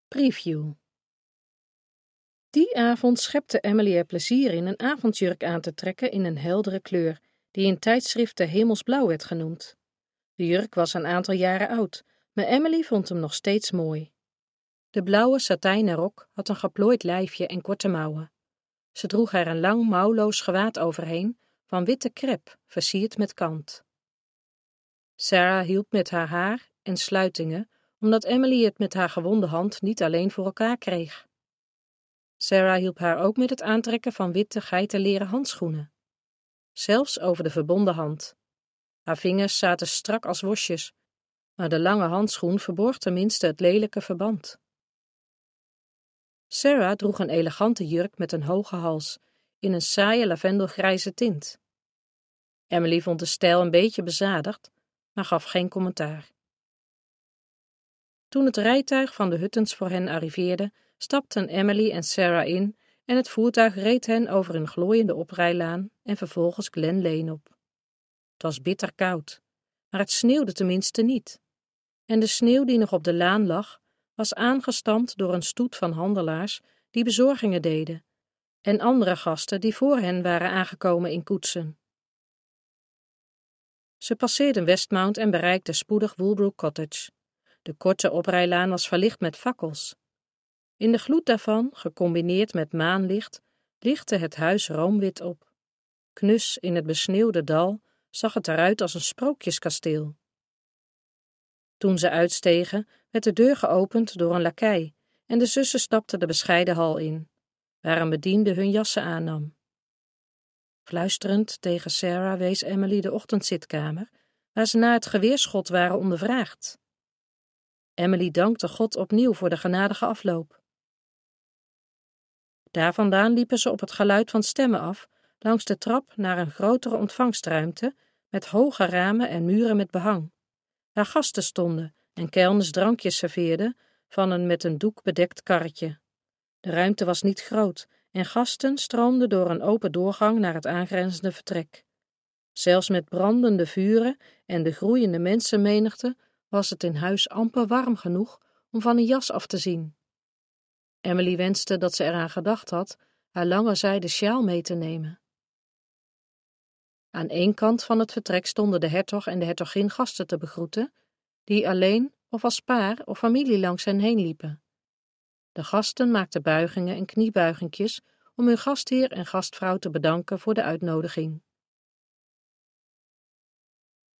Preview. Die avond schepte Emily er plezier in een avondjurk aan te trekken in een heldere kleur, die in tijdschriften hemelsblauw werd genoemd. De jurk was een aantal jaren oud, maar Emily vond hem nog steeds mooi. De blauwe satijnen rok had een geplooid lijfje en korte mouwen. Ze droeg er een lang mouwloos gewaad overheen, van witte krep, versierd met kant. Sarah hielp met haar haar en sluitingen, omdat Emily het met haar gewonde hand niet alleen voor elkaar kreeg. Sarah hielp haar ook met het aantrekken van witte geitenleren handschoenen. Zelfs over de verbonden hand. Haar vingers zaten strak als worstjes, maar de lange handschoen verborg tenminste het lelijke verband. Sarah droeg een elegante jurk met een hoge hals, in een saaie lavendelgrijze tint. Emily vond de stijl een beetje bezadigd, maar gaf geen commentaar. Toen het rijtuig van de Huttons voor hen arriveerde, stapten Emily en Sarah in en het voertuig reed hen over een glooiende oprijlaan en vervolgens Glen Lane op. Het was bitter koud, maar het sneeuwde tenminste niet. En de sneeuw die nog op de laan lag, was aangestampt door een stoet van handelaars die bezorgingen deden en andere gasten die voor hen waren aangekomen in koetsen. Ze passeerden Westmount en bereikten spoedig Woolbrook Cottage. De korte oprijlaan was verlicht met fakkels. In de gloed daarvan, gecombineerd met maanlicht, lichtte het huis roomwit op. Knus in het besneeuwde dal zag het eruit als een sprookjeskasteel. Toen ze uitstegen, werd de deur geopend door een lakei en de zussen stapten de bescheiden hal in, waar een bediende hun jassen aannam. Fluisterend tegen Sarah wees Emily de ochtendzitkamer, waar ze na het geweerschot waren ondervraagd. Emily dankte God opnieuw voor de genadige afloop. Daar vandaan liepen ze op het geluid van stemmen af, langs de trap naar een grotere ontvangstruimte met hoge ramen en muren met behang, waar gasten stonden en kelners drankjes serveerden van een met een doek bedekt karretje. De ruimte was niet groot en gasten stroomden door een open doorgang naar het aangrenzende vertrek. Zelfs met brandende vuren en de groeiende mensenmenigte was het in huis amper warm genoeg om van een jas af te zien. Emily wenste dat ze eraan gedacht had haar lange zijden sjaal mee te nemen. Aan één kant van het vertrek stonden de hertog en de hertogin gasten te begroeten, die alleen of als paar of familie langs hen heen liepen. De gasten maakten buigingen en kniebuigingjes om hun gastheer en gastvrouw te bedanken voor de uitnodiging.